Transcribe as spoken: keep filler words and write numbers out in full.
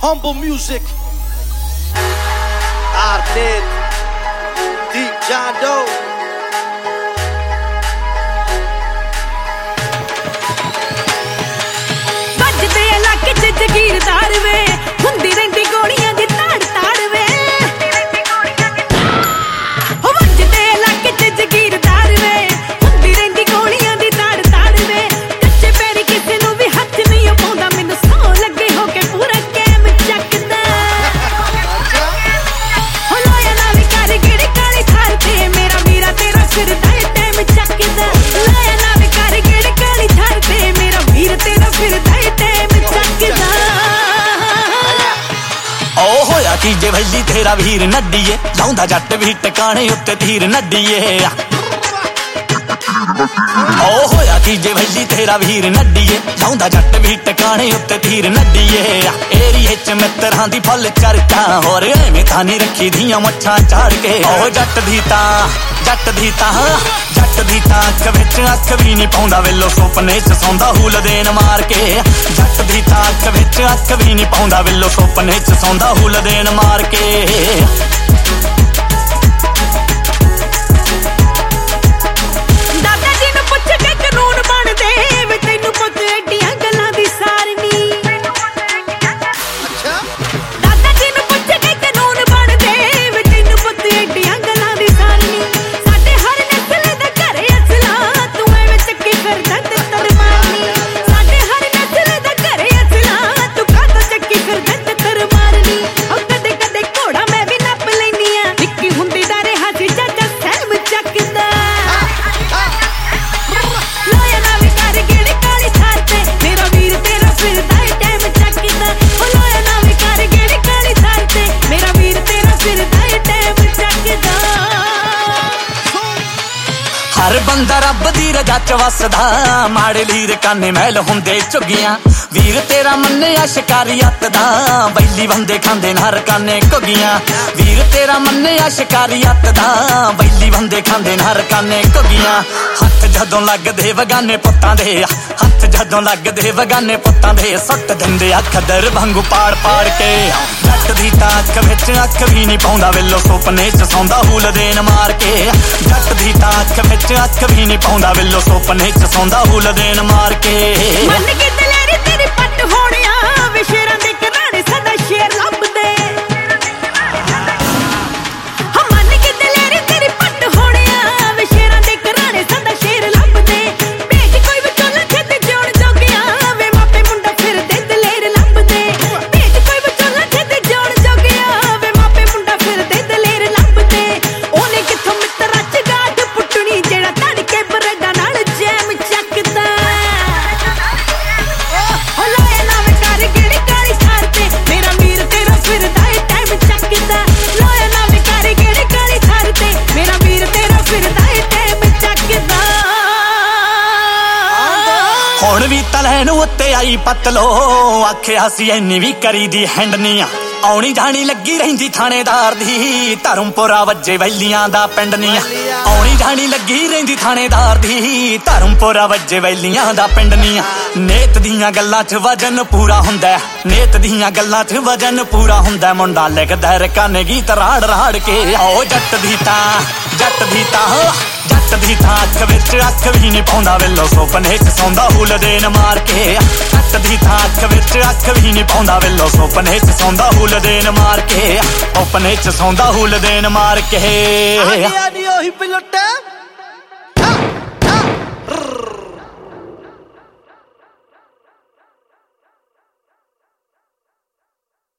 Humble music. Arted. Deep John Doe. ਵੱਜਦੇ ਇਲਾਕੇ ਚ ਜਗੀਰਦਾਰ ਵੇ ਹੁੰਦੀ ਰਹਿੰਦੀ ਗੋਲੀਆਂ ਦੀ ਤਾੜ ਤਾੜ ਵੇ ਹੋ ਵੱਜਦੇ ਇਲਾਕੇ ਚ ਜਗੀਰਦਾਰ ਵੇ ਹੁੰਦੀ ਰਹਿੰਦੀ ਗੋਲੀਆਂ ਦੀ ਤਾੜ ਤਾੜ ਵੇ ਕੱਚੇ ਪੈਰੀ ਕਿਸੇ ਨੂੰ ਵੀ ਹੱਥ ਨਹੀਂ ਪਾਉਂਦਾ ਮੈਨੂੰ ਸੌ ਲੱਗੇ ਹੋ ਕੇ ਪੂਰਾ ਕੈਮ ਚੱਕਦਾ ਹੋ ਲੋਇਆ ਨਾ ਵੀ ਕਰ ਗਿੜ ਕਾਲੀ ਥਾਰ ਤੇ ਮੇਰਾ ਵੀਰਾ ਤੇਰਾ ਫਿਰਦਾ ਏ ਟਾਈਮ ਚੱਕਦਾ ਲੋਇਆ ਨਾ ਵੀ ਕਰ ਗਿੜ ਕਾਲੀ ਥਾਰ ਤੇ ਮੇਰਾ ਵੀਰ ਤੇਰਾ ਫਿਰਦਾ ਏ ਟਾਈਮ ਚੱਕਦਾ ਉਹ ਹੋਇਆ ਕੀ ਜੇ ਵੈਲੀ ਤੇਰਾ ਵੀਰ ਨੱਡੀਏ ਲਾਉਂਦਾ ਜੱਟ ਵੀ ਟਿਕਾਣੇ ਉੱਤੇ ਧੀਰ ਨੱਡੀਏ ਉਹ ਹੋਇਆ ਕੀ ਜੇ ਵੈਲੀ ਤੇਰਾ ਵੀਰ ਨੱਡੀਏ ਲਾਉਂਦਾ ਜੱਟ ਵੀ ਟਿਕਾਣੇ ਉੱਤੇ ਧੀਰ ਨੱਡੀਏ ਏਰੀਏ ਚ ਮਿੱਤਰਾਂ ਦੀ ਫੁੱਲ ਚਰਚਾ ਹੋਰ ਐਵੇਂ ਤਾਂ ਨਹੀਂ ਰੱਖੀ ਦੀਆਂ ਮੱਛਾਂ ਝਾੜ ਕੇ ਉਹ ਜੱਟ ਦੀ ਤਾਂ ਜੱਟ ਦੀ ਤਾਂ ਜੱਟ ਦੀ ਤਾਂ ਅੱਖ ਵਿੱਚ ਅੱਖ ਵੀ ਨਹੀਂ ਪਾਉਂਦਾ ਵੇਲੋ ਸੁਪਨੇ ਚ ਸੌਂਦਾ ਹੂਲ ਦੇਣ ਮਾਰ ਕੇ ਜੱਟ ਦੀ ਤਾਂ ਅੱਖ ਵਿੱਚ ਅੱਖ ਵੀ ਨਹੀਂ ਪਾਉਂਦਾ ਵੇਲੋ ਸੁਪਨੇ ਚ ਸੌਂਦਾ ਹੂਲ ਦੇਣ ਮਾਰ ਕੇ ਹਰ ਬੰਦਾ ਰੱਬ ਦੀ ਰਜਾ ਚ ਵਸਦਾ ਮਾੜੇ ਲੀਰ ਕਾਨੇ ਮਹਿਲ ਹੁੰਦੇ ਝੁੱਗੀਆਂ ਵੀਰ ਤੇਰਾ ਮੰਨਿਆ ਸ਼ਿਕਾਰੀਅਤ ਦਾ ਬੈਲੀ ਬੰਦੇ ਖਾਂਦੇ ਨਾ ਰਕਾਨੇ ਘੁੱਗੀਆਂ ਵੀਰ ਤੇਰਾ ਮੰਨਿਆ ਸ਼ਿਕਾਰੀਅਤ ਦਾ ਬੈਲੀ ਬੰਦੇ ਖਾਂਦੇ ਨਾ ਰਕਾਨੇ ਘੁੱਗੀਆਂ ਹੱਥ ਜਦੋਂ ਲੱਗਦੇ ਵਗਾਨੇ ਪੁੱਤਾਂ ਦੇ ਹੱਥ ਜਦੋਂ ਲੱਗਦੇ ਵਗਾਨੇ ਪੁੱਤਾਂ ਦੇ ਸੁੱਟ ਦਿੰਦੇ ਅੱਖ ਦਰ ਵਾਂਗੂ ਪਾੜ ਪਾੜ ਕੇ ਜੱਟ ਦੀ ਤਾਂ ਅੱਖ ਵਿੱਚ ਅੱਖ ਵੀ ਨਹੀਂ ਪਾਉਂਦਾ ਵੇਲੋ ਸੁਪਨੇ ਚ ਸੌਂਦਾ ਹੂਲ ਦੇਣ ਮਾਰ ਕੇ ਜੱਟ ਦੀ ਤਾਂ ਅੱਖ ਵਿੱਚ ਅੱਖ ਵੀ ਨਹੀਂ ਪਾਉਂਦਾ ਵੇਲੋ ਸੁਪਨੇ ਚ ਸੌਂਦਾ ਹੂਲ ਦੇਣ ਮਾਰ ਕੇ ਮੰਨ ਕੇ ਦਲੇਰੀ ਤੇਰੀ ਪੱਟ ਹੋਣਿਆ ਵੇ ਸ਼ੇਰਾਂ ਦੇ ਘਰਾਣੇ ਸਦਾ ਸ਼ੇਰ ਲੱਭਦੇ ਹਾਂ ਮੰਨ ਕੇ ਦਲੇਰੀ ਤੇਰੀ ਪੱਟ ਹੋਣਿਆ ਵੇ ਸ਼ੇਰਾਂ ਦੇ ਘਰਾਣੇ ਸਦਾ ਸ਼ੇਰ ਲੱਭਦੇ ਭੇਜ ਕੋਈ ਵਿਚੋਲਾ ਛੇਤੀ ਜਿਉਣ ਜੋਗਿਆ ਵੇ ਮਾਪੇ ਮੁੰਡਾ ਫਿਰਦੇ ਦਲੇਰ ਲੱਭਦੇ ਭੇਜ ਕੋਈ ਵਿਚੋਲਾ ਛੇਤੀ ਜਿਉਣ ਜੋਗਿਆ ਵੇ ਮਾਪੇ ਮੁੰਡਾ ਫਿਰਦੇ ਦਲੇਰ ਲੱਭਦੇ ਉਹਨੇ ਕਿੱਥੋਂ ਮਿੱਤਰਾਂ ਚ ਗਾਠ ਪੁੱਟਣੀ ਜਿਹੜਾ ਧੜ ਕੇ ਬਰਗਾ ਨਾਲ ਜੈਮ ਚੱਕਦਾ ਹੋ ਲੋਇਆ ਨਾ ਵੇ ਕਰ ਗਿੜ ਕਾਲੀ ਥਾਰ ਤੇ ਮੇਰਾ ਵੀਰ ਤੇਰਾ ਫਿਰਦਾ ਏ ਟਾਈਮ ਚੱਕਦਾ ਲੋਇਆ ਨਾ ਵੇ ਕਰ ਗਿੜ ਕਾਲੀ ਥਾਰ ਤੇ ਮੇਰਾ ਵੀਰ ਤੇਰਾ ਫਿਰਦਾ ਏ ਟਾਈਮ ਚੱਕਦਾ ਹੁਣ ਵੀ ਤਲੈਣ ਉੱਤੇ ਆਈ ਪਤਲੋ ਆਖਿਆ ਸੀ ਐਨੀ ਵੀ ਕਰੀ ਦੀ ਹੈਂਡਨੀਆਂ ਆਉਣੀ ਜਾਣੀ ਲੱਗੀ ਰਹਿੰਦੀ ਥਾਣੇਦਾਰ ਦੀ ਧਰਮਪੁਰਾ ਵੱਜੇ ਵੈਲੀਆਂ ਦਾ ਪਿੰਡ ਨੀਆਂ ਆਉਣੀ ਜਾਣੀ ਲੱਗੀ ਰਹਿੰਦੀ ਥਾਣੇਦਾਰ ਦੀ ਧਰਮਪੁਰਾ ਵੱਜੇ ਵੈਲੀਆਂ ਦਾ ਪਿੰਡ ਨੀਆਂ ਨੇਤ ਦੀਆਂ ਗੱਲਾਂ 'ਚ ਵਜਨ ਪੂਰਾ ਹੁੰਦਾ ਨੇਤ ਦੀਆਂ ਗੱਲਾਂ 'ਚ ਵਜਨ ਪੂਰਾ ਹੁੰਦਾ ਮੁੰਡਾ ਲਿਖਦਾ ਰਕਾਨੇ ਗੀਤ ਰਾੜ ਰਾੜ ਕੇ ਆਓ ਜੱਟ ਦੀ ਤਾਂ ਜੱਟ ਦੀ ਤਾਂ ਜੱਟ ਦੀ ਤਾਂ ਅੱਖ ਵਿੱਚ ਅੱਖ ਵੀ ਨਹੀਂ ਪਾਉਂਦਾ ਵੇਲੋ ਸੁਪਨੇ ਚ ਸੌਂਦਾ ਹੂਲ ਦੇਣ ਮਾਰ ਕੇ ਜੱਟ ਦੀ ਤਾਂ ਅੱਖ ਵਿੱਚ ਅੱਖ ਵੀ ਨਹੀਂ ਪਾਉਂਦਾ ਵੇਲੋ ਸੁਪਨੇ ਚ ਸੌਂਦਾ ਹੂਲ ਦੇਣ ਮਾਰ ਕੇ ਸੁਪਨੇ ਚ ਸੌਂਦਾ ਹੂਲ ਦੇਣ ਮਾਰ ਕੇ ਆ ਗਿਆ ਨੀ ਉਹੀ ਪਿਲਟ